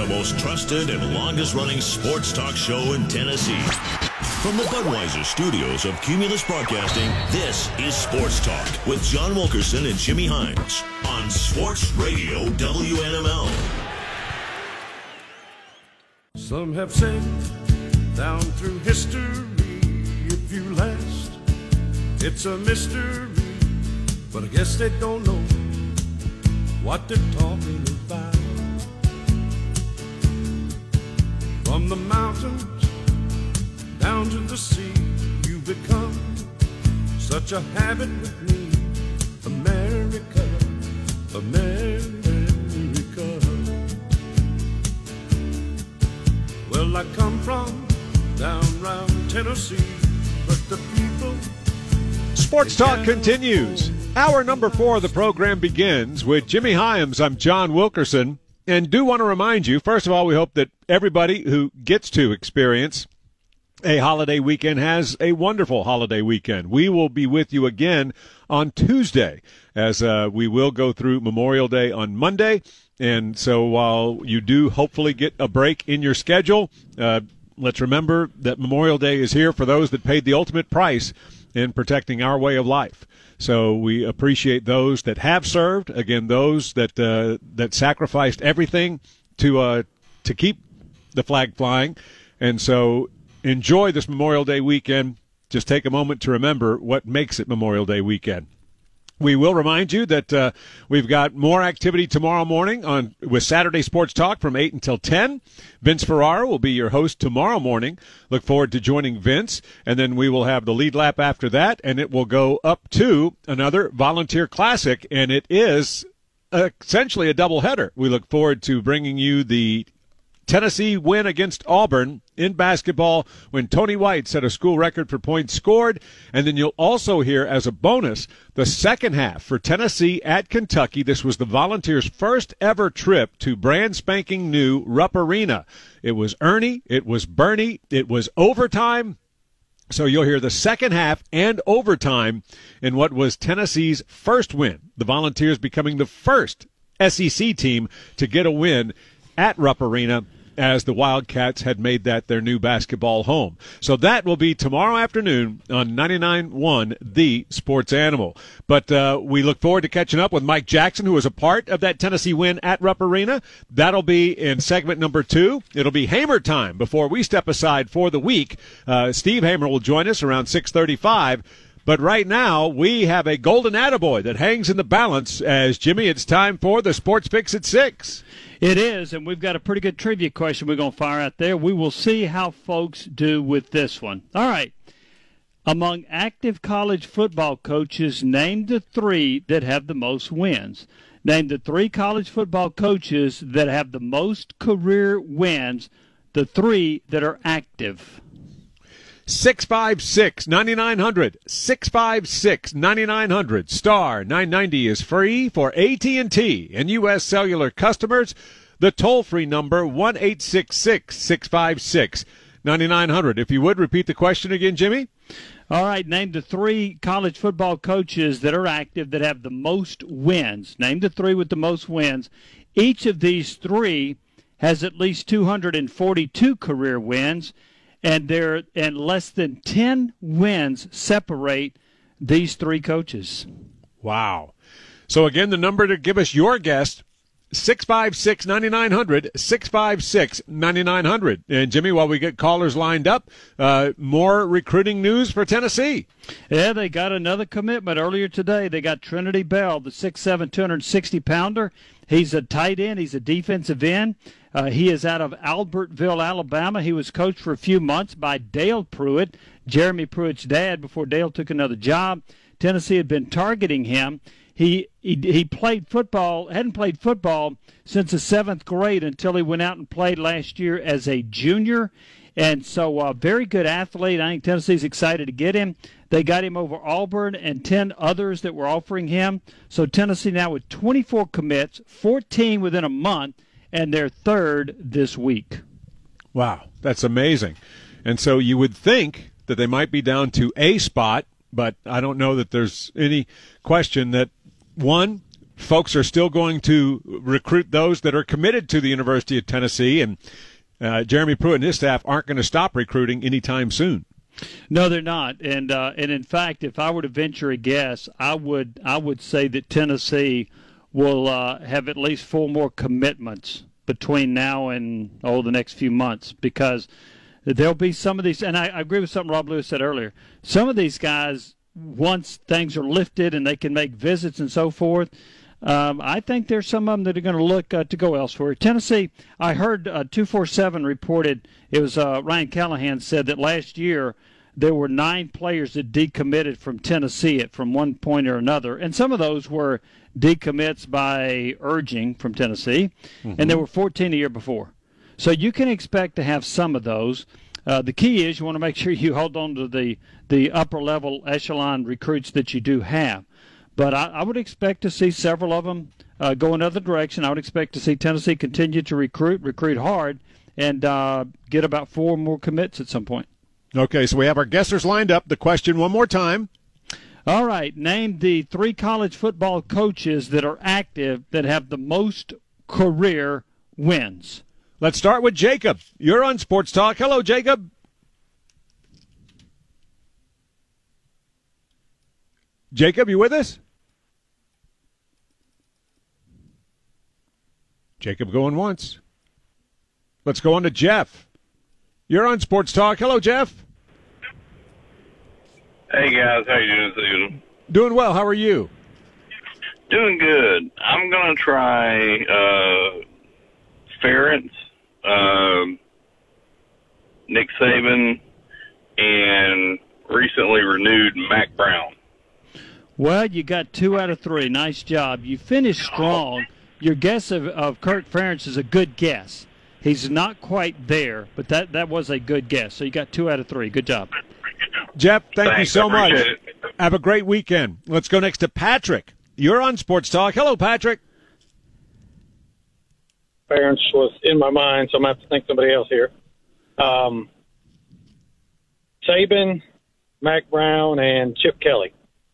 the most trusted and longest-running sports talk show in Tennessee. From the Budweiser studios of Cumulus Broadcasting, this is Sports Talk with John Wilkerson and Jimmy Hines on Sports Radio WNML. Some have said down through history, if you last, it's a mystery. But I guess they don't know what they're talking about. From the mountains down to the sea, you become such a habit with me. America, America. Well, I come from down round Tennessee, but the people... Sports Talk continues. Hour number 4 of the program begins with Jimmy Hyams. I'm John Wilkerson. And do want to remind you, first of all, we hope that everybody who gets to experience a holiday weekend has a wonderful holiday weekend. We will be with you again on Tuesday as we will go through Memorial Day on Monday. And so while you do hopefully get a break in your schedule, let's remember that Memorial Day is here for those that paid the ultimate price in protecting our way of life. So we appreciate those that have served, again, those that that sacrificed everything to keep the flag flying. And so enjoy this Memorial Day weekend. Just take a moment to remember what makes it Memorial Day weekend. We will remind you that we've got more activity tomorrow morning with Saturday Sports Talk from 8 until 10. Vince Ferrara will be your host tomorrow morning. Look forward to joining Vince. And then we will have the lead lap after that, and it will go up to another Volunteer Classic, and it is essentially a doubleheader. We look forward to bringing you the Tennessee win against Auburn in basketball when Tony White set a school record for points scored. And then you'll also hear as a bonus the second half for Tennessee at Kentucky. This was the Volunteers' first ever trip to brand spanking new Rupp Arena. It was Ernie, it was Bernie, it was overtime. So you'll hear the second half and overtime in what was Tennessee's first win. The Volunteers becoming the first SEC team to get a win at Rupp Arena, as the Wildcats had made that their new basketball home. So that will be tomorrow afternoon on 99.1 The Sports Animal. But we look forward to catching up with Mike Jackson, who was a part of that Tennessee win at Rupp Arena. That'll be in segment number 2. It'll be Hamer time before we step aside for the week. Steve Hamer will join us around 6:35. But right now, we have a golden attaboy that hangs in the balance as, Jimmy, it's time for the Sports Fix at 6. It is, and we've got a pretty good trivia question we're going to fire out there. We will see how folks do with this one. All right. Among active college football coaches, name the 3 that have the most wins. Name the 3 college football coaches that have the most career wins, the 3 that are active. 656-9900, 656-9900, star 990 is free for AT&T and U.S. Cellular customers. The toll-free number, 1-866-656-9900. If you would, repeat the question again, Jimmy. All right, name the 3 college football coaches that are active that have the most wins. Name the 3 with the most wins. Each of these 3 has at least 242 career wins. And less than 10 wins separate these 3 coaches. Wow. So, again, the number to give us your guess, 656-9900, 656-9900. And, Jimmy, while we get callers lined up, more recruiting news for Tennessee. Yeah, they got another commitment earlier today. They got Trinity Bell, the 6'7", 260-pounder. He's a tight end. He's a defensive end. He is out of Albertville, Alabama. He was coached for a few months by Dale Pruitt, Jeremy Pruitt's dad, before Dale took another job. Tennessee had been targeting him. He played football, hadn't played football since the 7th grade until he went out and played last year as a junior. And so very good athlete. I think Tennessee's excited to get him. They got him over Auburn and 10 others that were offering him. So Tennessee now with 24 commits, 14 within a month, and they're 3rd this week. Wow, that's amazing. And so you would think that they might be down to a spot, but I don't know that there's any question that, one, folks are still going to recruit those that are committed to the University of Tennessee, and Jeremy Pruitt and his staff aren't going to stop recruiting anytime soon. No, they're not. And in fact, if I were to venture a guess, I would say that Tennessee will have at least 4 more commitments between now and the next few months, because there'll be some of these, and I agree with something Rob Lewis said earlier. Some of these guys, once things are lifted and they can make visits and so forth, I think there's some of them that are going to look to go elsewhere. Tennessee, I heard 247 reported, it was Ryan Callahan said that last year there were 9 players that decommitted from Tennessee from one point or another, and some of those were decommits by urging from Tennessee, and there were 14 a year before. So you can expect to have some of those. The key is you want to make sure you hold on to the upper-level echelon recruits that you do have. But I would expect to see several of them go another direction. I would expect to see Tennessee continue to recruit hard, and get about 4 more commits at some point. Okay, so we have our guessers lined up. The question one more time. All right, name the 3 college football coaches that are active that have the most career wins. Let's start with Jacob. You're on Sports Talk. Hello, Jacob. Jacob, you with us? Jacob going once. Let's go on to Jeff. You're on Sports Talk. Hello, Jeff. Hey, guys. How you doing this evening? Doing well. How are you? Doing good. I'm going to try Ferentz, Nick Saban, and recently renewed Mac Brown. Well, you got 2 out of 3. Nice job. You finished strong. Your guess of Kirk Ferentz is a good guess. He's not quite there, but that was a good guess. So you got 2 out of 3. Good job. Jeff, thank you so much. It. Have a great weekend. Let's go next to Patrick. You're on Sports Talk. Hello, Patrick. Ferentz was in my mind, so I'm going to have to think somebody else here. Saban, Mac Brown, and Chip Kelly.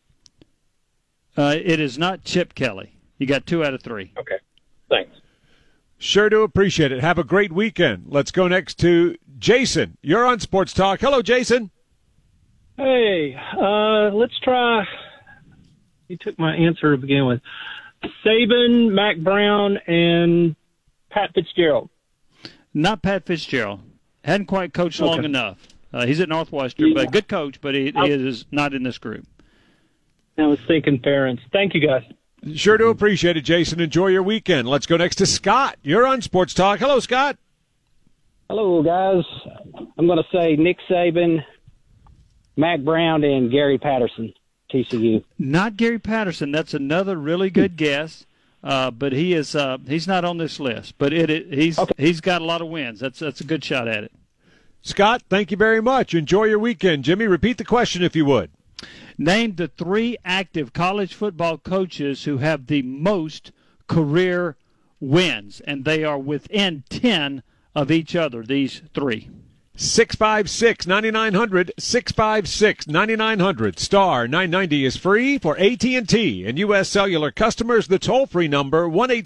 It is not Chip Kelly. You got 2 out of 3. Okay, thanks. Sure do appreciate it. Have a great weekend. Let's go next to Jason. You're on Sports Talk. Hello, Jason. Hey, let's try. You took my answer to begin with. Saban, Mac Brown, and Pat Fitzgerald. Not Pat Fitzgerald. Hadn't quite coached long enough. He's at Northwestern, but a good coach, but he is not in this group. I was thinking Ferentz. Thank you, guys. Sure do appreciate it, Jason. Enjoy your weekend. Let's go next to Scott. You're on Sports Talk. Hello, Scott. Hello, guys. I'm going to say Nick Saban, Mac Brown, and Gary Patterson, TCU. Not Gary Patterson. That's another really good guess, but he is he's not on this list. But he's got a lot of wins. That's a good shot at it. Scott, thank you very much. Enjoy your weekend. Jimmy, repeat the question if you would. Name the 3 active college football coaches who have the most career wins, and they are within 10 of each other, these 3. 656-9900, 656-9900. Star 990 is free for AT&T and U.S. Cellular customers. The toll-free number,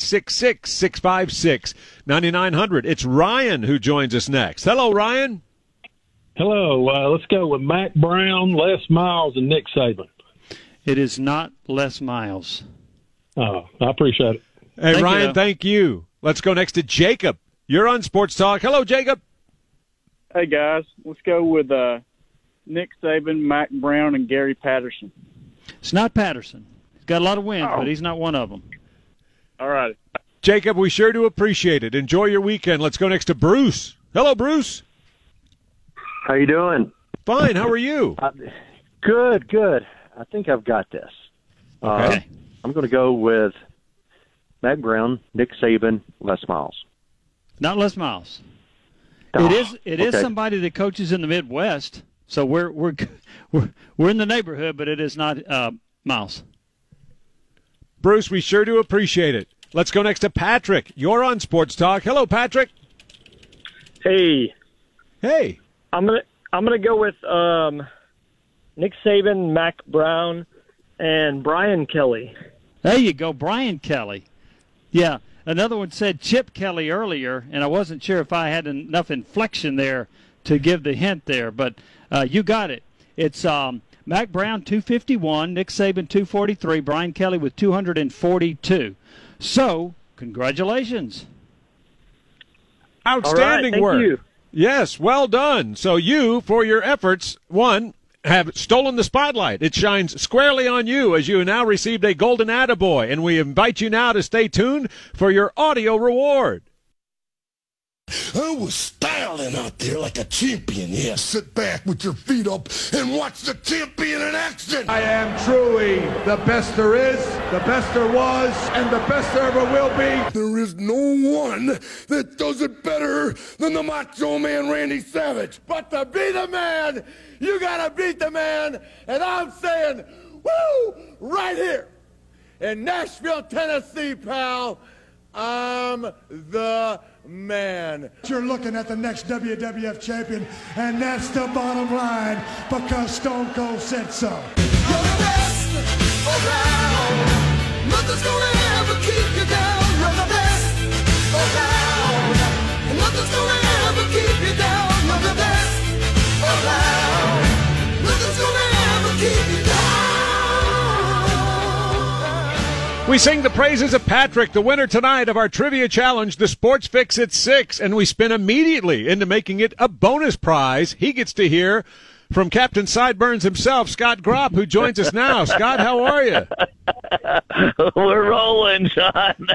1-866-656-9900. It's Ryan who joins us next. Hello, Ryan. Hello. Let's go with Mac Brown, Les Miles, and Nick Saban. It is not Les Miles. Oh, I appreciate it. Hey, Ryan, thank you. Let's go next to Jacob. You're on Sports Talk. Hello, Jacob. Hey, guys. Let's go with Nick Saban, Mac Brown, and Gary Patterson. It's not Patterson. He's got a lot of wins, but he's not one of them. All right. Jacob, we sure do appreciate it. Enjoy your weekend. Let's go next to Bruce. Hello, Bruce. How you doing? Fine. How are you? Good. I think I've got this. Okay. I'm going to go with Mac Brown, Nick Saban, Les Miles. Not Les Miles. It is somebody that coaches in the Midwest, so we're in the neighborhood, but it is not Miles. Bruce, we sure do appreciate it. Let's go next to Patrick. You're on Sports Talk. Hello, Patrick. Hey. I'm gonna go with Nick Saban, Mac Brown, and Brian Kelly. There you go, Brian Kelly. Yeah, another one said Chip Kelly earlier, and I wasn't sure if I had enough inflection there to give the hint there, but you got it. It's Mac Brown 251, Nick Saban 243, Brian Kelly with 242. So, congratulations. Outstanding work. You. Yes, well done. So you, for your efforts, have stolen the spotlight. It shines squarely on you as you now received a golden attaboy, and we invite you now to stay tuned for your audio reward. I was styling out there like a champion, yeah. Sit back with your feet up and watch the champion in action. I am truly the best there is, the best there was, and the best there ever will be. There is no one that does it better than the Macho Man Randy Savage. But to be the man, you gotta beat the man, and I'm saying, woo, right here in Nashville, Tennessee, pal, I'm the man. You're looking at the next WWF champion, and that's the bottom line, because Stone Cold said so. You're the best around. Nothing's gonna ever keep you down. You're the best around. Nothing's gonna ever keep you down. You're the best around. Nothing's gonna ever keep you down. We sing the praises of Patrick, the winner tonight of our trivia challenge, the Sports Fix at 6, and we spin immediately into making it a bonus prize. He gets to hear from Captain Sideburns himself, Scott Gropp, who joins us now. Scott, how are you? We're rolling, John.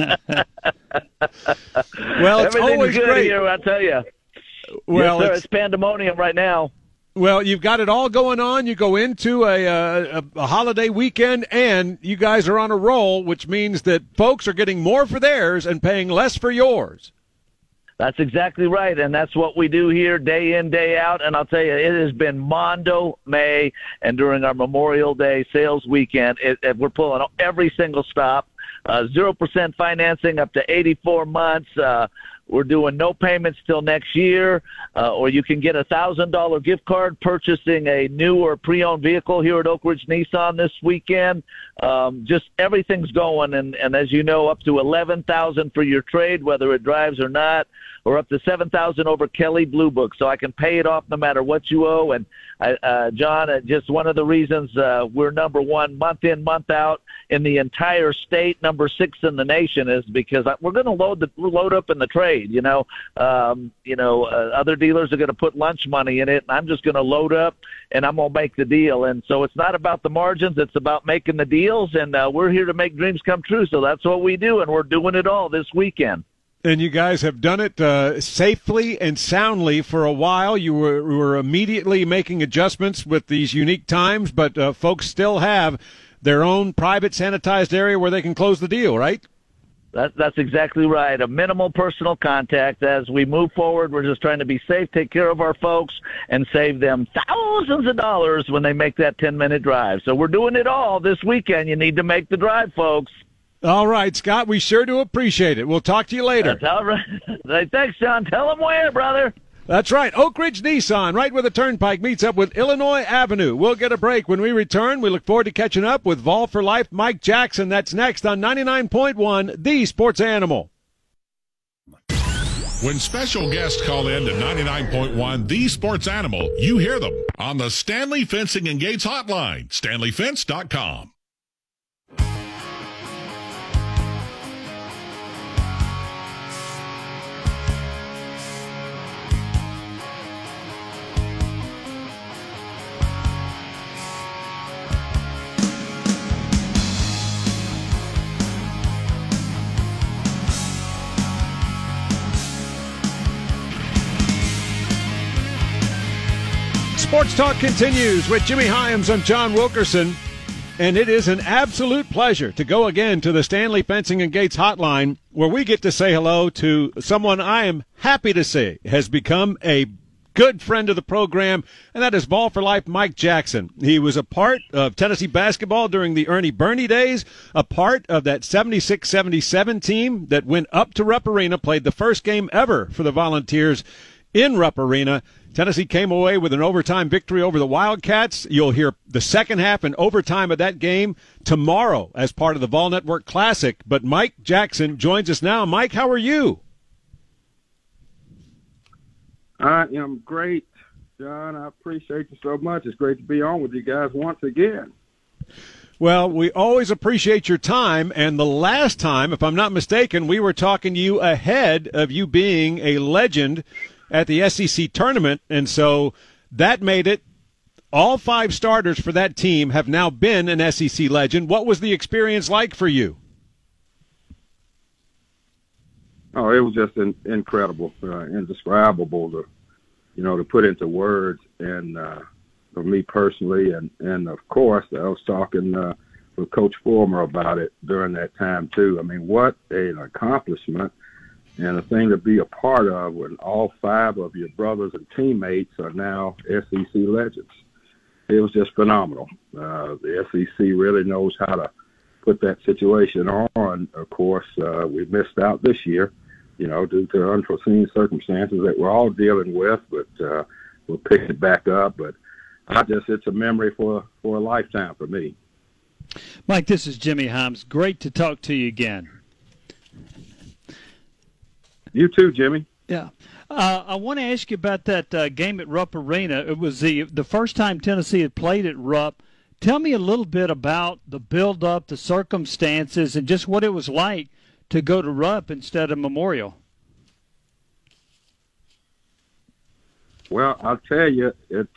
Well, it's everything's always good great. here, I'll tell you. Well, yes, sir, it's pandemonium right now. Well, you've got it all going on. You go into a holiday weekend, and you guys are on a roll, which means that folks are getting more for theirs and paying less for yours. That's exactly right, and that's what we do here day in, day out. And I'll tell you, it has been Mondo, May, and during our Memorial Day sales weekend, we're pulling every single stop, 0% financing up to 84 months. We're doing no payments till next year, or you can get a $1,000 gift card purchasing a new or pre-owned vehicle here at Oak Ridge Nissan this weekend. Just everything's going, and as you know, up to $11,000 for your trade, whether it drives or not, or up to $7,000 over Kelly Blue Book, so I can pay it off no matter what you owe. And John, just one of the reasons we're number one month in, month out in the entire state, number 6 in the nation, is because we're going to load up in the trade. Other dealers are going to put lunch money in it, and I'm just going to load up and I'm going to make the deal. And so it's not about the margins; it's about making the deals. And we're here to make dreams come true. So that's what we do, and we're doing it all this weekend. And you guys have done it safely and soundly for a while. You were immediately making adjustments with these unique times, but folks still have their own private sanitized area where they can close the deal, right? That's exactly right. A minimal personal contact. As we move forward, we're just trying to be safe, take care of our folks, and save them thousands of dollars when they make that 10-minute drive. So we're doing it all this weekend. You need to make the drive, folks. All right, Scott, we sure do appreciate it. We'll talk to you later. That's all right. Thanks, John. Tell them where, brother. That's right. Oak Ridge Nissan, right where the Turnpike meets up with Illinois Avenue. We'll get a break. When we return, we look forward to catching up with Vol for Life Mike Jackson. That's next on 99.1, The Sports Animal. When special guests call in to 99.1 The Sports Animal, you hear them on the Stanley Fencing and Gates hotline, StanleyFence.com. Sports Talk continues with Jimmy Hyams. I'm John Wilkerson, and it is an absolute pleasure to go again to the Stanley Fencing and Gates hotline, where we get to say hello to someone I am happy to say has become a good friend of the program, and that is Ball for Life Mike Jackson. He was a part of Tennessee basketball during the Ernie Burney days, a part of that 76-77 team that went up to Rupp Arena, played the first game ever for the Volunteers in Rupp Arena. Tennessee came away with an overtime victory over the Wildcats. You'll hear the second half and overtime of that game tomorrow as part of the Vol Network Classic. But Mike Jackson joins us now. Mike, how are you? I am great, John. I appreciate you so much. It's great to be on with you guys once again. Well, we always appreciate your time, and the last time, if I'm not mistaken, we were talking to you ahead of you being a legend at the SEC tournament, and so that made it all 5 starters for that team have now been an SEC legend. What was the experience like for you? Oh, it was just incredible, indescribable to put into words. And for me personally, and of course, I was talking with Coach Fulmer about it during that time too. I mean, what an accomplishment and a thing to be a part of when all 5 of your brothers and teammates are now SEC legends. It was just phenomenal. The SEC really knows how to put that situation on. Of course, we missed out this year, due to unforeseen circumstances that we're all dealing with, but we'll pick it back up. But it's a memory for a lifetime for me. Mike, this is Jimmy Hyams. Great to talk to you again. You too, Jimmy. Yeah. I want to ask you about that game at Rupp Arena. It was the first time Tennessee had played at Rupp. Tell me a little bit about the build-up, the circumstances, and just what it was like to go to Rupp instead of Memorial. Well, I'll tell you,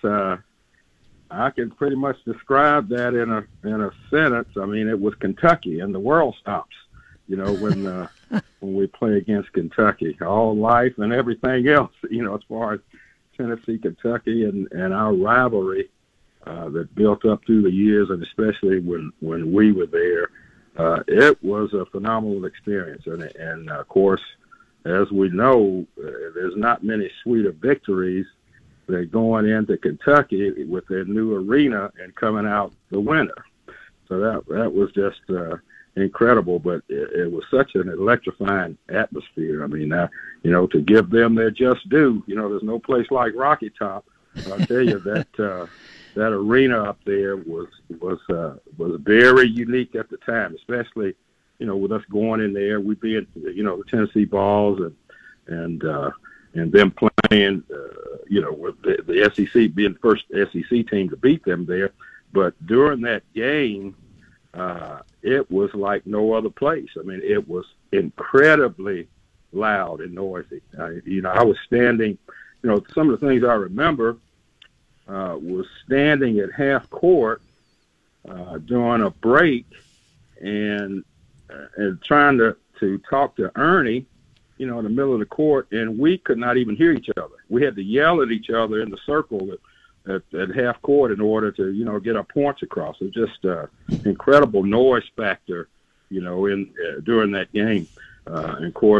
I can pretty much describe that in a sentence. I mean, it was Kentucky, and the world stops. When we play against Kentucky, all life and everything else. As far as Tennessee, Kentucky, and our rivalry that built up through the years, and especially when we were there, it was a phenomenal experience. And of course, as we know, there's not many sweeter victories than going into Kentucky with their new arena and coming out the winner. So that was just incredible, but it was such an electrifying atmosphere. I mean, to give them their just due, there's no place like Rocky Top. I'll tell you that that arena up there was very unique at the time, especially, with us going in there, we being, the Tennessee Vols and them playing, with the SEC being the first SEC team to beat them there. But during that game, it was like no other place. I mean, it was incredibly loud and noisy. I was standing, some of the things I remember was standing at half court during a break and trying to talk to Ernie, in the middle of the court, and we could not even hear each other. We had to yell at each other in the circle at half court in order to, get our points across. It was just incredible noise factor, during that game. And of course,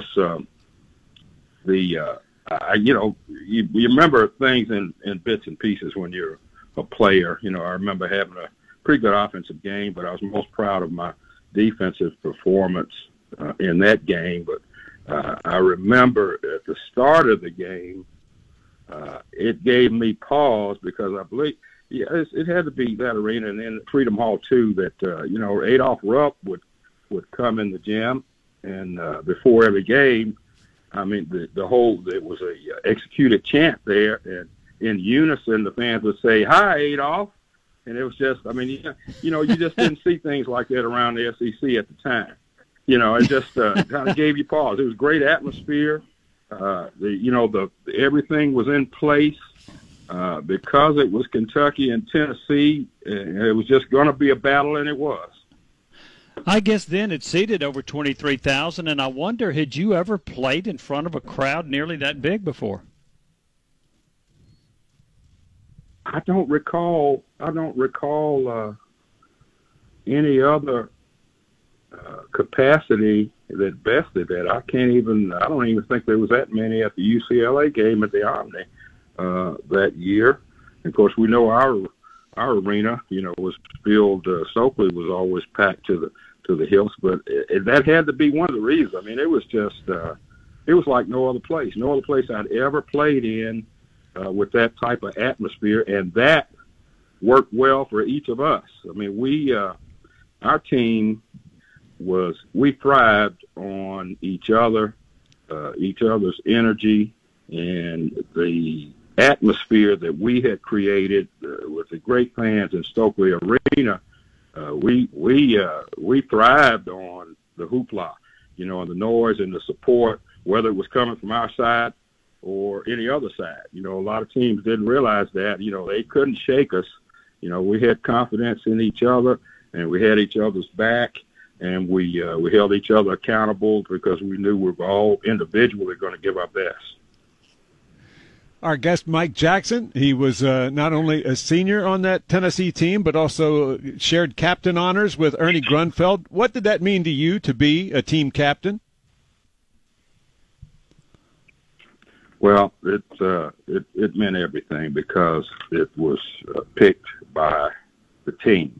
you remember things in bits and pieces when you're a player. I remember having a pretty good offensive game, but I was most proud of my defensive performance in that game. But I remember at the start of the game, it gave me pause because I believe it had to be that arena and then Freedom Hall too. That Adolph Rupp would come in the gym, and before every game, I mean the whole it was a executed chant there, and in unison the fans would say, "Hi, Adolph," and it was just, I mean, you just didn't see things like that around the SEC at the time. It just kind of gave you pause. It was great atmosphere. Everything was in place because it was Kentucky and Tennessee. And it was just going to be a battle, and it was. I guess then it seated over 23,000, and I wonder, had you ever played in front of a crowd nearly that big before? I don't recall any other capacity that bested that. I don't even think there was that many at the UCLA game at the Omni that year. And of course, we know our arena, was filled. Stokely was always packed to the hills, but that had to be one of the reasons. I mean, it was just it was like no other place. No other place I'd ever played in with that type of atmosphere, and that worked well for each of us. I mean, our team we thrived on each other, each other's energy, and the atmosphere that we had created with the great fans in Stokely Arena. We thrived on the hoopla, and the noise and the support, whether it was coming from our side or any other side. A lot of teams didn't realize that. They couldn't shake us. We had confidence in each other, and we had each other's back, and we held each other accountable because we knew we were all individually going to give our best. Our guest, Mike Jackson, he was not only a senior on that Tennessee team, but also shared captain honors with Ernie Grunfeld. What did that mean to you to be a team captain? Well, it meant everything because it was picked by the team.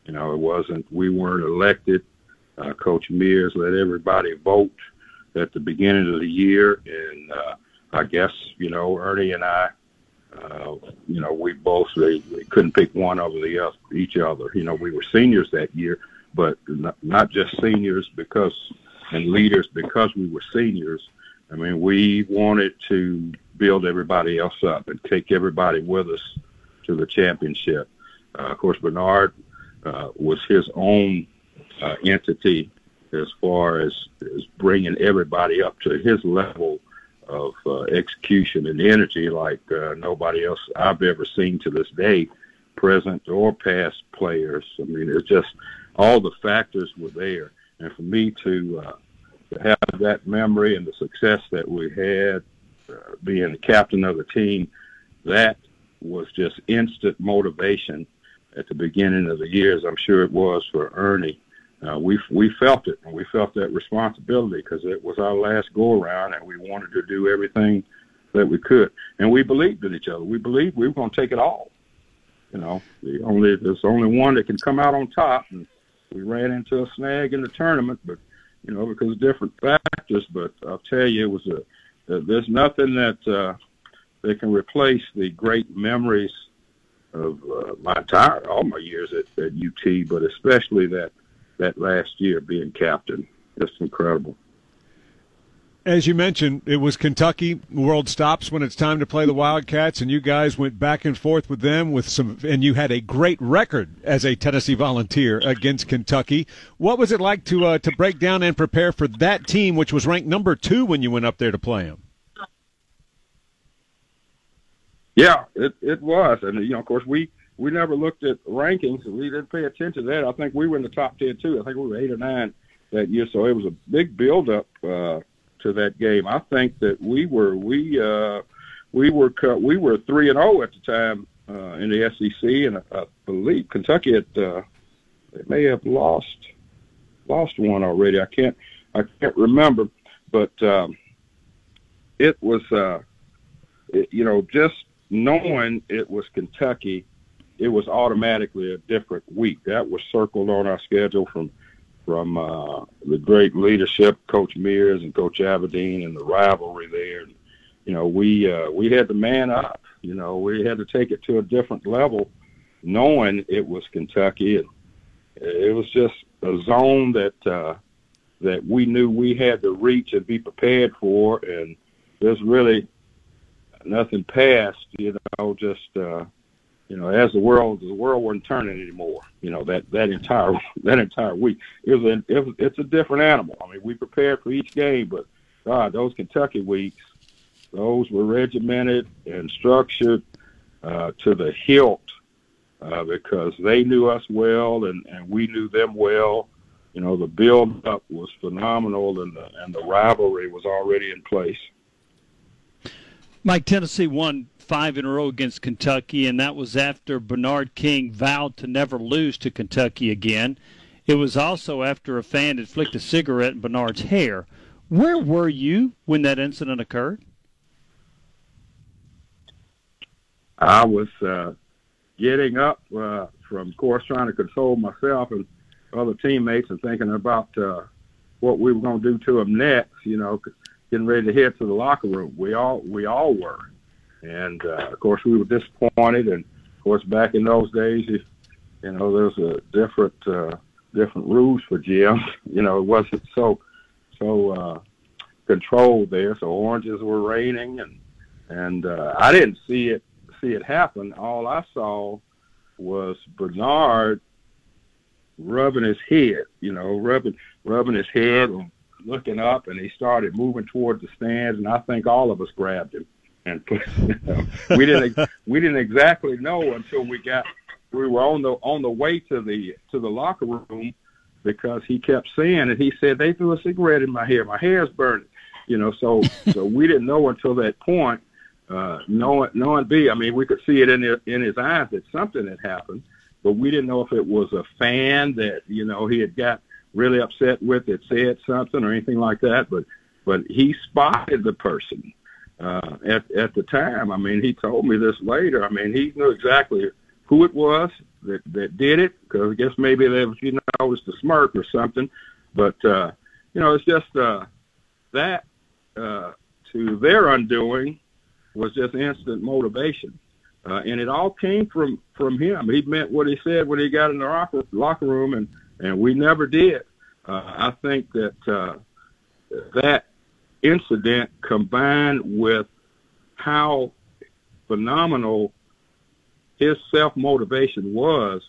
We weren't elected. Coach Mears let everybody vote at the beginning of the year, and I guess, Ernie and I, we both, they couldn't pick one over each other. We were seniors that year, but not just seniors and leaders because we were seniors. I mean, we wanted to build everybody else up and take everybody with us to the championship. Of course, Bernard was his own entity as far as bringing everybody up to his level of execution and energy like nobody else I've ever seen to this day, present or past players. I mean, it's just all the factors were there. And for me to have that memory and the success that we had, being the captain of the team, that was just instant motivation at the beginning of the year, as I'm sure it was for Ernie. We felt it, and we felt that responsibility because it was our last go-around, and we wanted to do everything that we could. And we believed in each other. We believed we were going to take it all. There's only one that can come out on top, and we ran into a snag in the tournament, but because of different factors. But I'll tell you, there's nothing that can replace the great memories of all my years at UT, but especially that last year being captain. Just incredible. As you mentioned, it was Kentucky. The world stops when it's time to play the Wildcats, and you guys went back and forth with them and you had a great record as a Tennessee Volunteer against Kentucky. What was it like to break down and prepare for that team, which was ranked number 2 when you went up there to play them? Yeah, it was. And, of course, we never looked at rankings. We didn't pay attention to that. I think we were in the top 10, too. I think we were 8 or 9 that year. So it was a big build-up to that game. I think that we were 3-0 at the time in the SEC, and I believe Kentucky they may have lost one already. I can't remember, but it was just knowing it was Kentucky, it was automatically a different week. That was circled on our schedule from the great leadership, Coach Mears and Coach Aberdeen, and the rivalry there. And, we had to man up. We had to take it to a different level, knowing it was Kentucky. And it was just a zone that we knew we had to reach and be prepared for. And there's really nothing past, as the world wasn't turning anymore. That entire week, it's a different animal. I mean, we prepared for each game, but God, those Kentucky weeks, those were regimented and structured to the hilt because they knew us well and we knew them well. The build up was phenomenal, and the rivalry was already in place. Mike, Tennessee won 5 in a row against Kentucky, and that was after Bernard King vowed to never lose to Kentucky again. It was also after a fan had flicked a cigarette in Bernard's hair. Where were you when that incident occurred? I was getting up from, of course, trying to console myself and other teammates and thinking about what we were going to do to them next. getting ready to head to the locker room. We all were, and of course we were disappointed. And of course, back in those days, there's a different rules for gyms. It wasn't so controlled there. So oranges were raining, and I didn't see it happen. All I saw was Bernard rubbing his head, rubbing his head and looking up, and he started moving toward the stands, and I think all of us grabbed him and we didn't exactly know until we were on the way to the locker room, because he kept saying it. He said, "They threw a cigarette in my hair. My hair's burning." So we didn't know until that point. Knowing B, I mean, we could see it in his eyes that something had happened, but we didn't know if it was a fan that he had got really upset with, that said something or anything like that. But he spotted the person at the time. I mean, he told me this later. I mean, he knew exactly who it was that did it, because I guess maybe there was, noticed a smirk or something. But it's just that to their undoing was just instant motivation. And it all came from him. He meant what he said when he got in the locker room, and we never did. I think that that incident, combined with how phenomenal his self-motivation was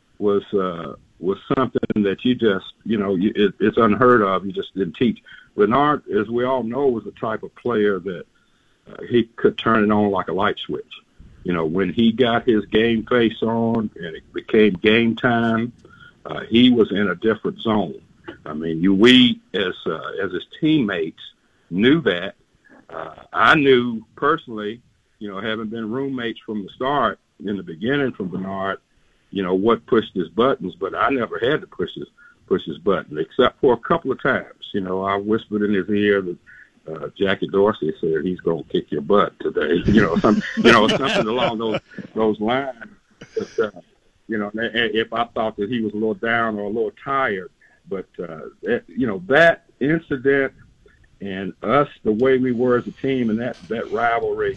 something that you just, it's unheard of. You just didn't teach. Bernard, as we all know, was the type of player that he could turn it on like a light switch. When he got his game face on and it became game time, he was in a different zone. I mean, we as his teammates knew that. I knew personally, having been roommates from the start in the beginning from Bernard, what pushed his buttons, but I never had to push his button, except for a couple of times. I whispered in his ear that Jackie Dorsey said he's going to kick your butt today. Something along those lines. But, if I thought that he was a little down or a little tired, but that incident and us, the way we were as a team, and that rivalry,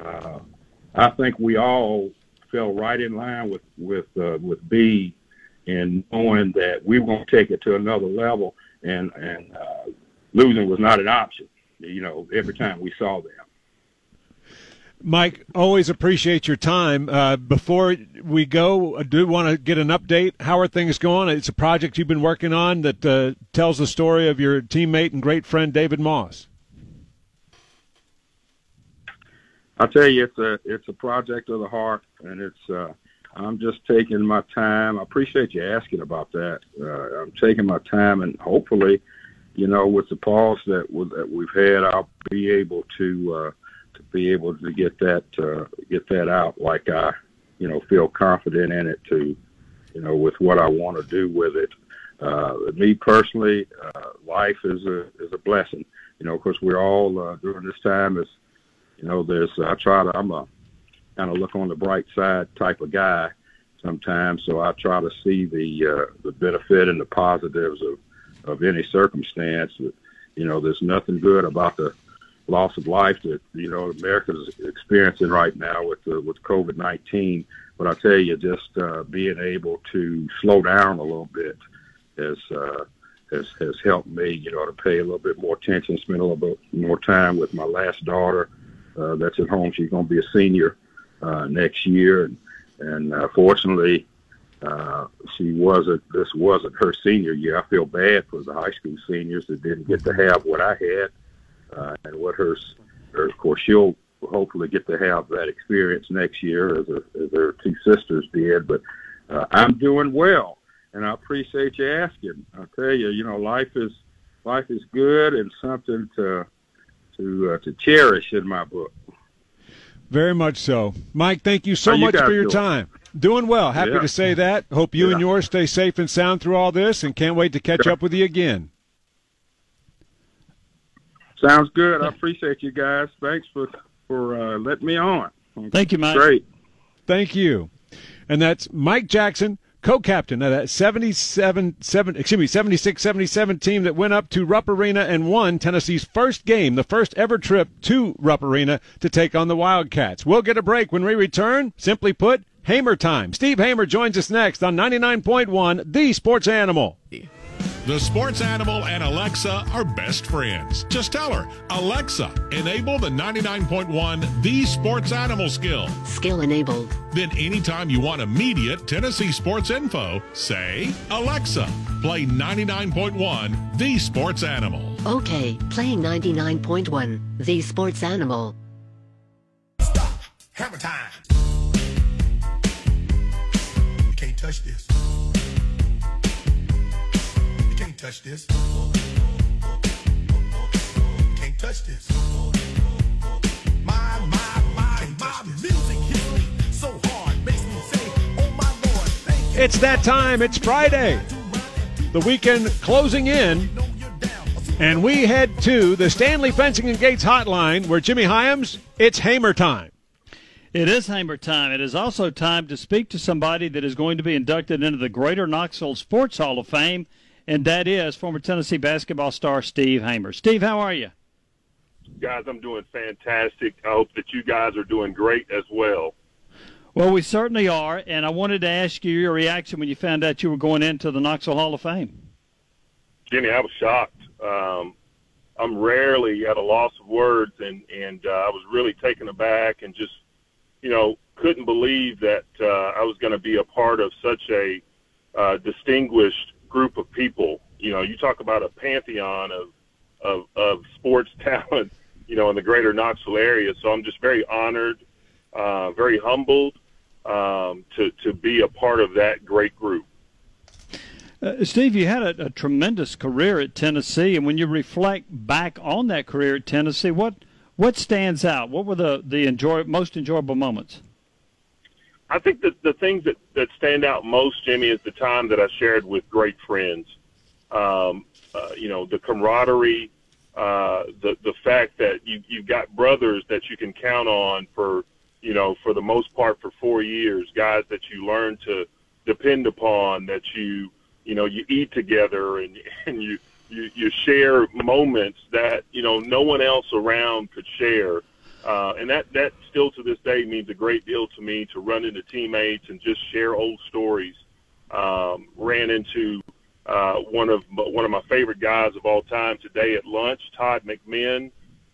I think we all fell right in line with B, in knowing that we were going to take it to another level, and losing was not an option. Every time we saw them. Mike, always appreciate your time. Before we go, I do want to get an update. How are things going? It's a project you've been working on that tells the story of your teammate and great friend David Moss. I'll tell you, it's a project of the heart, and I'm just taking my time. I appreciate you asking about that. I'm taking my time, and hopefully, with the pause that we've had, I'll be able to get that out like I, feel confident in it with what I want to do with it. Me personally, life is a blessing. Of course, we're all during this time is, I'm a kind of look on the bright side type of guy sometimes. So I try to see the benefit and the positives of any circumstance. There's nothing good about the loss of life that America's experiencing right now with COVID-19. But I tell you, just being able to slow down a little bit has helped me, to pay a little bit more attention, spend a little bit more time with my last daughter that's at home. She's going to be a senior next year, and fortunately, this wasn't her senior year. I feel bad for the high school seniors that didn't get to have what I had, and what her, of course, she'll hopefully get to have that experience next year as her two sisters did. But I'm doing well, and I appreciate you asking. I tell you, life is good and something to cherish in my book. Very much so. Mike, thank you so much for your time. Doing well. Happy to say that. Hope you and yours stay safe and sound through all this, and can't wait to catch up with you again. Sounds good. I appreciate you guys. Thanks for letting me on. Thank you, Mike. Great. Thank you. And that's Mike Jackson, co-captain of that 76-77 team that went up to Rupp Arena and won Tennessee's first game, the first ever trip to Rupp Arena to take on the Wildcats. We'll get a break. When we return, simply put, Hamer time. Steve Hamer joins us next on 99.1, The Sports Animal. The Sports Animal and Alexa are best friends. Just tell her, Alexa, enable the 99.1 The Sports Animal skill. Skill enabled. Then anytime you want immediate Tennessee sports info, say, Alexa, play 99.1 The Sports Animal. Okay, playing 99.1 The Sports Animal. Stop. Hammer time. You can't touch this. Touch this. Can't touch this. My music hits me so hard, makes me say, oh my Lord, thank you. It's that time. It's Friday. The weekend closing in, and we head to the Stanley Fencing and Gates hotline where Jimmy Hyams, it's Hamer time. It is Hamer time. It is also time to speak to somebody that is going to be inducted into the Greater Knoxville Sports Hall of Fame, and that is former Tennessee basketball star Steve Hamer. Steve, how are you? Guys, I'm doing fantastic. I hope that you guys are doing great as well. Well, we certainly are, and I wanted to ask you your reaction when you found out you were going into the Knoxville Hall of Fame. Jimmy, I was shocked. I'm rarely at a loss of words, and I was really taken aback and just, couldn't believe that I was going to be a part of such a distinguished group of people. You talk about a pantheon of sports talent, in the greater Knoxville area. So I'm just very honored, very humbled to be a part of that great group. Steve, you had a tremendous career at Tennessee, and when you reflect back on that career at Tennessee, what stands out? What were the most enjoyable moments? I think that the things that stand out most, Jimmy, is the time that I shared with great friends. The camaraderie, the fact that you've got brothers that you can count on for the most part for 4 years, guys that you learn to depend upon, that you eat together and you share moments that, no one else around could share. And that still to this day means a great deal to me, to run into teammates and just share old stories. Ran into one of my favorite guys of all time today at lunch, Todd McMinn.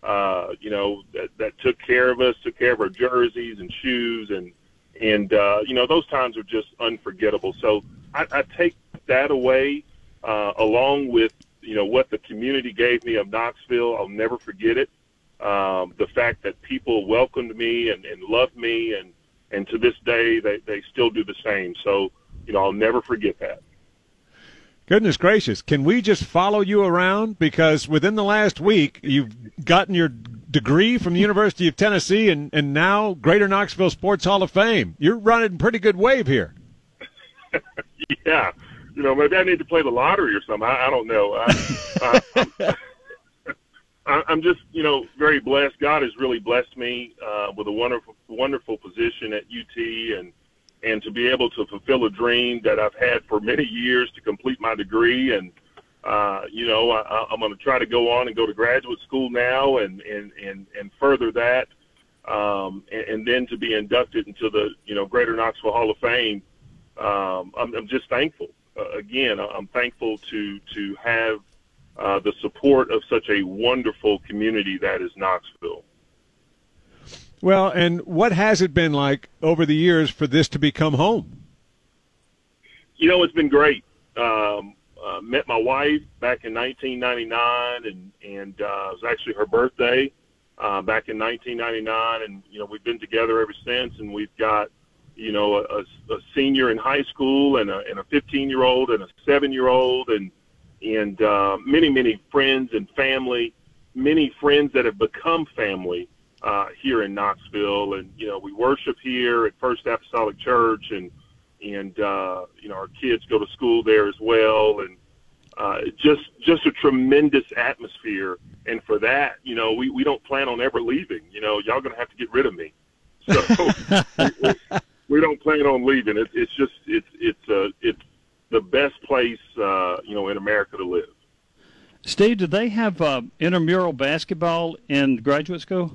That took care of us, took care of our jerseys and shoes, and those times are just unforgettable. So I take that away, along with what the community gave me of Knoxville. I'll never forget it. The fact that people welcomed me and loved me, and to this day they still do the same. So, I'll never forget that. Goodness gracious. Can we just follow you around? Because within the last week, you've gotten your degree from the University of Tennessee and now Greater Knoxville Sports Hall of Fame. You're running a pretty good wave here. Yeah. Maybe I need to play the lottery or something. I don't know. I'm just, very blessed. God has really blessed me with a wonderful position at UT, and to be able to fulfill a dream that I've had for many years to complete my degree. And, I'm going to try to go on and go to graduate school now and further that, and then to be inducted into the, Greater Knoxville Hall of Fame. I'm just thankful. Again, I'm thankful to have the support of such a wonderful community that is Knoxville. Well, and what has it been like over the years for this to become home? It's been great. Met my wife back in 1999, and it was actually her birthday back in 1999, and we've been together ever since. And we've got a senior in high school and a 15-year-old and a 7-year-old, and many friends and family, many friends that have become family here in Knoxville. And we worship here at First Apostolic Church, and our kids go to school there as well, and just a tremendous atmosphere. And for that, we don't plan on ever leaving. Y'all gonna have to get rid of me. So we don't plan on leaving. It's the best place, in America to live. Steve, do they have intramural basketball in graduate school?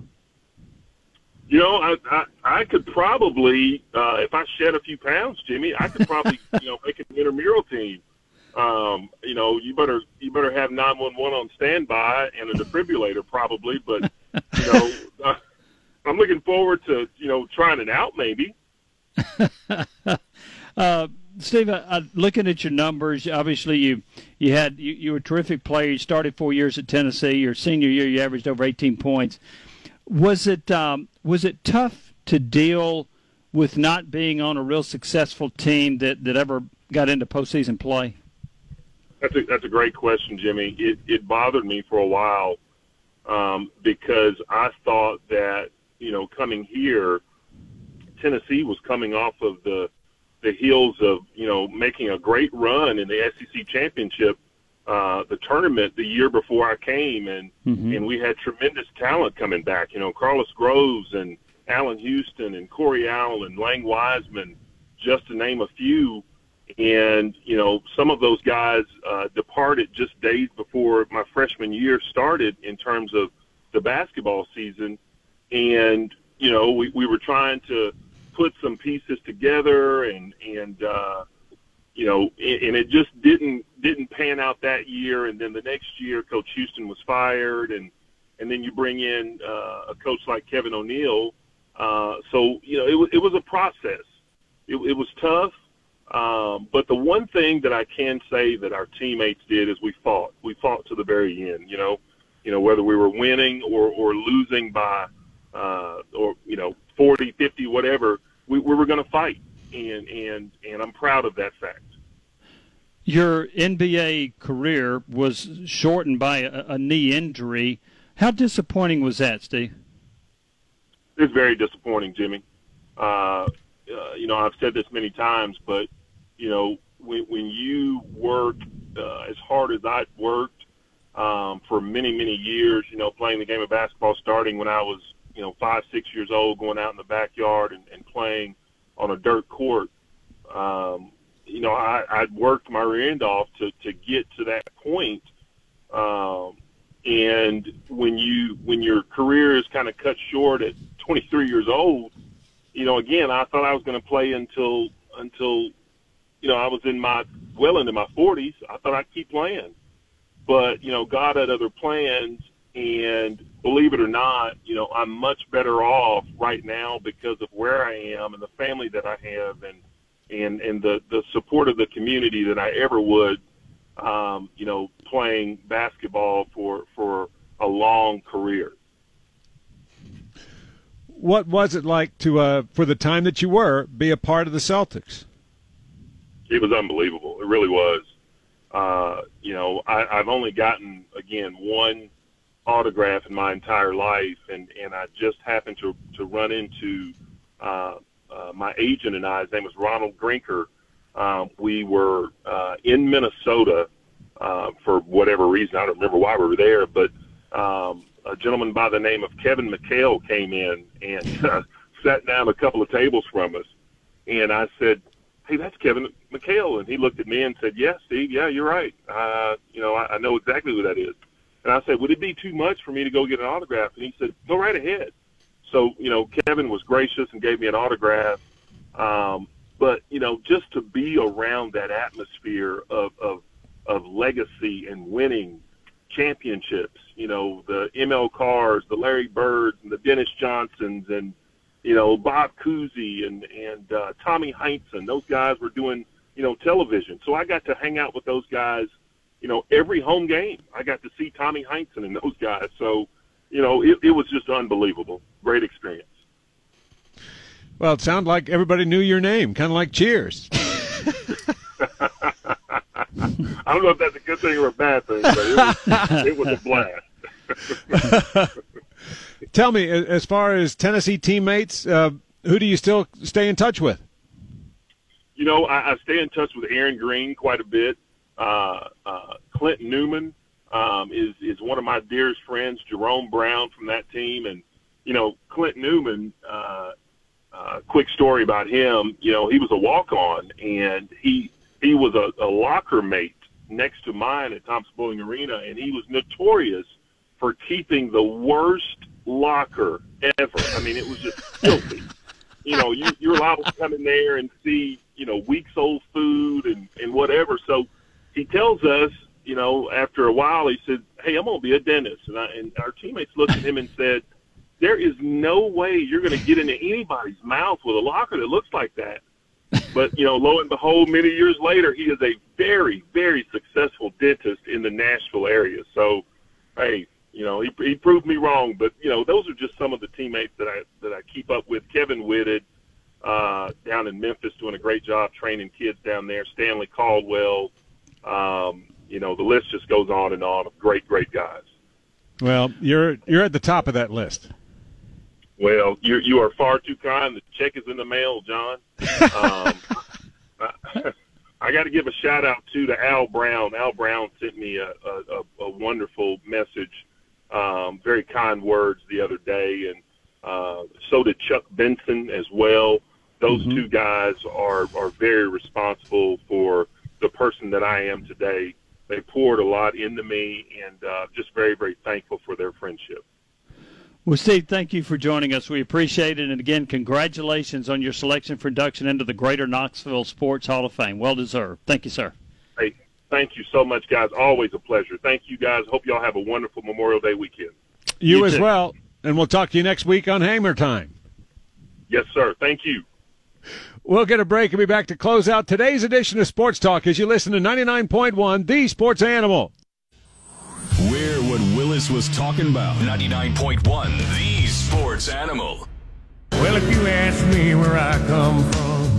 I could probably, if I shed a few pounds, Jimmy, I could probably, make an intramural team. You better have 911 on standby and a defibrillator probably, but I'm looking forward to trying it out maybe. Steve, looking at your numbers, obviously you were a terrific player. You started 4 years at Tennessee. Your senior year, you averaged over 18 points. Was it tough to deal with not being on a real successful team that ever got into postseason play? That's a great question, Jimmy. It bothered me for a while because I thought that coming here, Tennessee was coming off of the heels of making a great run in the SEC championship, the tournament the year before I came, and we had tremendous talent coming back. Carlos Groves and Allen Houston and Corey Allen, Lang Wiseman, just to name a few. And some of those guys departed just days before my freshman year started in terms of the basketball season, and we were trying to put some pieces together, and it just didn't pan out that year. And then the next year, Coach Houston was fired, and then you bring in a coach like Kevin O'Neal. So it was a process. It was tough, but the one thing that I can say that our teammates did is we fought. We fought to the very end. Whether we were winning or losing by 40, 50, whatever. We were going to fight, and I'm proud of that fact. Your NBA career was shortened by a knee injury. How disappointing was that, Steve? It's very disappointing, Jimmy. I've said this many times, but when you work as hard as I've worked for many, many years, playing the game of basketball, starting when I was 5, 6 years old, going out in the backyard and playing on a dirt court. I'd worked my rear end off to get to that point. And when your career is kind of cut short at 23 years old, again, I thought I was going to play until I was into my 40s. I thought I'd keep playing, but God had other plans. And believe it or not, I'm much better off right now because of where I am and the family that I have and the support of the community that I ever would, playing basketball for a long career. What was it like to, for the time that you were, be a part of the Celtics? It was unbelievable. It really was. I've only gotten, again, one autograph in my entire life, and I just happened to run into my agent and I. His name was Ronald Grinker. We were in Minnesota for whatever reason. I don't remember why we were there, but a gentleman by the name of Kevin McHale came in and sat down a couple of tables from us, and I said, "Hey, that's Kevin McHale," and he looked at me and said, "Yeah, Steve, yeah, you're right. I know exactly who that is." And I said, "Would it be too much for me to go get an autograph?" And he said, "Go right ahead." So, Kevin was gracious and gave me an autograph. But, just to be around that atmosphere of legacy and winning championships, the ML Carrs, the Larry Birds, and the Dennis Johnsons, and, Bob Cousy and Tommy Heinsohn. Those guys were doing, television. So I got to hang out with those guys every home game. I got to see Tommy Heinsohn and those guys. So, it was just unbelievable. Great experience. Well, it sounded like everybody knew your name, kind of like Cheers. I don't know if that's a good thing or a bad thing, but it was a blast. Tell me, as far as Tennessee teammates, who do you still stay in touch with? I stay in touch with Aaron Green quite a bit. Clinton Newman is one of my dearest friends, Jerome Brown from that team. And, Clinton Newman, quick story about him, he was a walk-on, and he he was a locker mate next to mine at Thompson Bowling Arena, and he was notorious for keeping the worst locker ever. I mean, it was just filthy. You know, you're allowed to come in there and see, you know, weeks-old food and whatever. So he tells us, you know, after a while, he said, hey, I'm going to be a dentist. And our teammates looked at him and said, there is no way you're going to get into anybody's mouth with a locker that looks like that. But, you know, lo and behold, many years later, he is a very, very successful dentist in the Nashville area. So, hey, you know, he proved me wrong. But, you know, those are just some of the teammates that I keep up with. Kevin Whitted down in Memphis doing a great job training kids down there. Stanley Caldwell. You know, the list just goes on and on of great, great guys. Well, you're at the top of that list. Well, you are far too kind. The check is in the mail, John. I got to give a shout out to Al Brown. Al Brown sent me a wonderful message, very kind words the other day, and so did Chuck Benson as well. Those two guys are very responsible for the person that I am today. They poured a lot into me, and just very, very thankful for their friendship. Well, Steve, thank you for joining us. We appreciate it. And, again, congratulations on your selection for induction into the Greater Knoxville Sports Hall of Fame. Well deserved. Thank you, sir. Hey, thank you so much, guys. Always a pleasure. Thank you, guys. Hope you all have a wonderful Memorial Day weekend. You as well. And we'll talk to you next week on Hamer Time. Yes, sir. Thank you. We'll get a break and be back to close out today's edition of Sports Talk as you listen to 99.1, The Sports Animal. We're what Willis was talking about. 99.1, The Sports Animal. Well, if you ask me where I come from,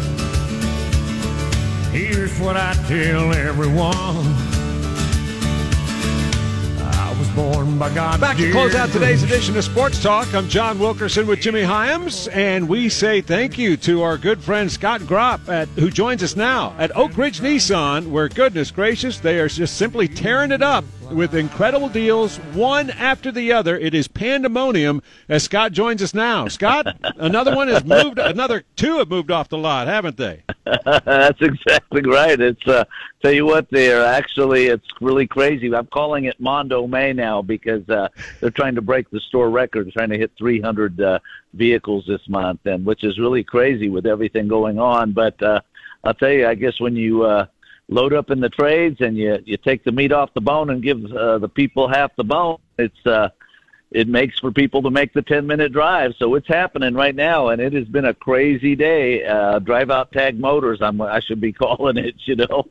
here's what I tell everyone. I was born by God. Back to close out today's edition of Sports Talk. I'm John Wilkerson with Jimmy Hyams, and we say thank you to our good friend Scott Gropp, who joins us now at Oak Ridge Nissan, where, goodness gracious, they are just simply tearing it up with incredible deals, one after the other. It is pandemonium as Scott joins us now. Scott, another two have moved off the lot, haven't they? That's exactly right. It's tell you what, it's really crazy. I'm calling it Mondo May now because they're trying to break the store record. They're trying to hit 300 vehicles this month, and which is really crazy with everything going on. But I'll tell you, I guess when you load up in the trades and you take the meat off the bone and give the people half the bone, it makes for people to make the 10-minute drive. So it's happening right now, and it has been a crazy day. Drive Out Tag Motors, I should be calling it, you know.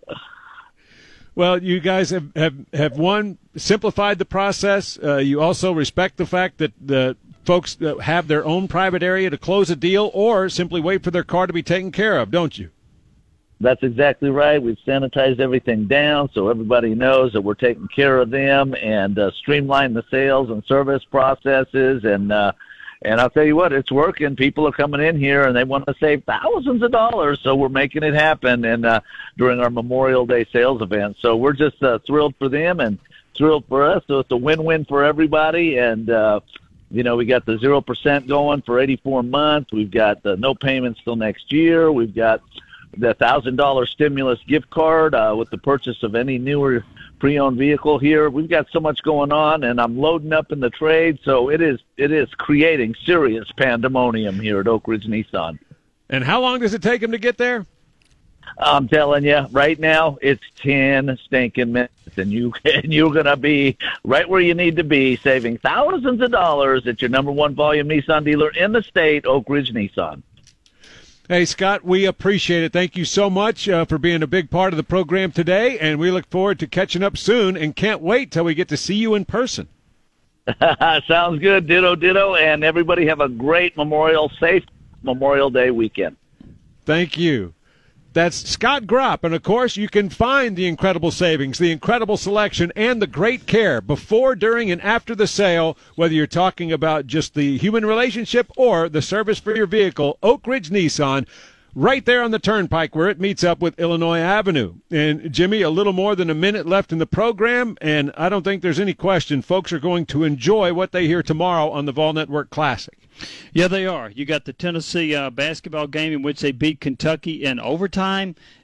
Well, you guys have one, simplified the process. You also respect the fact that the folks that have their own private area to close a deal or simply wait for their car to be taken care of, don't you? That's exactly right. We've sanitized everything down so everybody knows that we're taking care of them and streamlined the sales and service processes. And I'll tell you what, it's working. People are coming in here and they want to save thousands of dollars, so we're making it happen during our Memorial Day sales event. So we're just thrilled for them and thrilled for us. So it's a win-win for everybody. And, we got the 0% going for 84 months. We've got no payments till next year. We've got the $1,000 stimulus gift card with the purchase of any newer pre-owned vehicle here. We've got so much going on, and I'm loading up in the trade, so it is creating serious pandemonium here at Oak Ridge Nissan. And how long does it take them to get there? I'm telling you, right now it's 10 stinking minutes, and you're going to be right where you need to be, saving thousands of dollars at your number one volume Nissan dealer in the state, Oak Ridge Nissan. Hey, Scott, we appreciate it. Thank you so much for being a big part of the program today, and we look forward to catching up soon and can't wait till we get to see you in person. Sounds good. Ditto, ditto, and everybody have a great safe Memorial Day weekend. Thank you. That's Scott Gropp, and, of course, you can find the incredible savings, the incredible selection, and the great care before, during, and after the sale, whether you're talking about just the human relationship or the service for your vehicle. Oak Ridge Nissan, right there on the Turnpike where it meets up with Illinois Avenue. And, Jimmy, a little more than a minute left in the program, and I don't think there's any question folks are going to enjoy what they hear tomorrow on the Vol Network Classic. Yeah, they are. You got the Tennessee basketball game in which they beat Kentucky in overtime.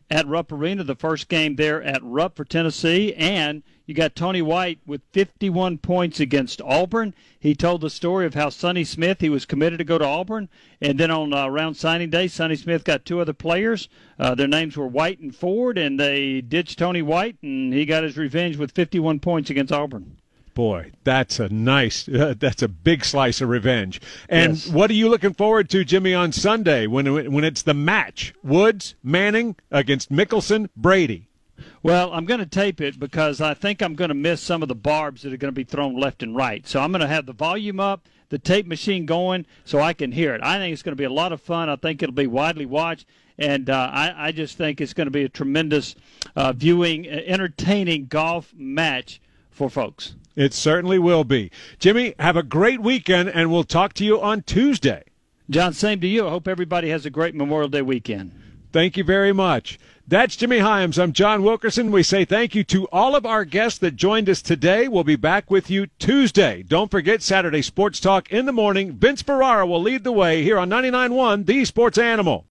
at Rupp Arena, the first game there at Rupp for Tennessee. And you got Tony White with 51 points against Auburn. He told the story of how Sonny Smith, he was committed to go to Auburn. And then on around signing day, Sonny Smith got two other players. Their names were White and Ford, and they ditched Tony White, and he got his revenge with 51 points against Auburn. Boy, that's a nice, that's a big slice of revenge. And Yes. What are you looking forward to, Jimmy, on Sunday when it's the match? Woods, Manning against Mickelson, Brady. Well, I'm going to tape it because I think I'm going to miss some of the barbs that are going to be thrown left and right. So I'm going to have the volume up, the tape machine going, so I can hear it. I think it's going to be a lot of fun. I think it'll be widely watched. And I just think it's going to be a tremendous viewing, entertaining golf match for folks. It certainly will be. Jimmy, have a great weekend, and we'll talk to you on Tuesday. John, same to you. I hope everybody has a great Memorial Day weekend. Thank you very much. That's Jimmy Hyams. I'm John Wilkerson. We say thank you to all of our guests that joined us today. We'll be back with you Tuesday. Don't forget Saturday Sports Talk in the morning. Vince Ferrara will lead the way here on 99.1 The Sports Animal.